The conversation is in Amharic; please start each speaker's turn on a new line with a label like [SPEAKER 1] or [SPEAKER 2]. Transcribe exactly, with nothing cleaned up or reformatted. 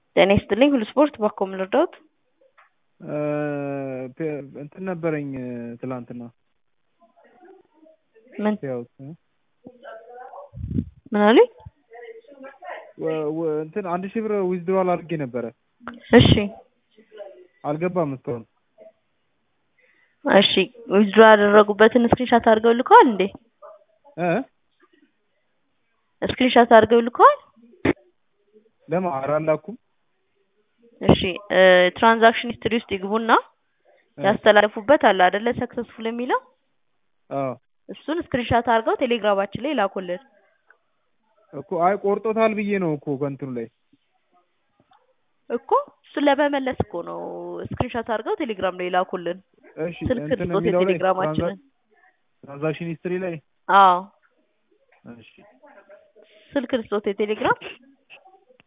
[SPEAKER 1] ጤና ይስጥልኝ ሁሉ ስፖርት ባኮ ምን ልርዳዎት?
[SPEAKER 2] እንትን ነበረኝ ትላንትና
[SPEAKER 1] ምን
[SPEAKER 2] ያው
[SPEAKER 1] ምን አሉኝ?
[SPEAKER 2] እንትን አንድ ሺህ ብር ዊዝድሮዋል አድርጌ ነበረ።
[SPEAKER 1] እሺ
[SPEAKER 2] አልገባም እስካሁን።
[SPEAKER 1] እሺ ዊዝድሮ ያደረጉበትን ስክሪንሾት አድርገው ልከዋል እንዴ?
[SPEAKER 2] እ
[SPEAKER 1] ስክሪንሾት አድርገው ልከዋል?
[SPEAKER 2] ለምን አላላኩም?
[SPEAKER 1] እሺ ትራንዛክሽን ሂስትሪ ውስጥ ይግቡና ያስተላለፉበት አለ አይደለ ሰክሰስፉል የሚለው
[SPEAKER 2] አዎ
[SPEAKER 1] እሱን ስክሪንሾት አድርገው ቴሌግራማችን ላይ ላኩልን
[SPEAKER 2] እኮ። አይ ቆርጦታል ብዬ ነው እኮ ከእንትኑ ላይ
[SPEAKER 1] እኮ እሱን ለመመለስ እኮ ነው ስክሪንሾት አድርገው ቴሌግራም ላይ ላኩልን።
[SPEAKER 2] እሺ
[SPEAKER 1] ስልክ
[SPEAKER 2] እንትን
[SPEAKER 1] ልስጦት
[SPEAKER 2] የሚለው ላይ
[SPEAKER 1] ቴሌግራማችንን።
[SPEAKER 2] ትራንዛክሽን ሂስትሪ ላይ
[SPEAKER 1] አዎ
[SPEAKER 2] እሺ
[SPEAKER 1] ስልክ ልስጦት ቴሌግራም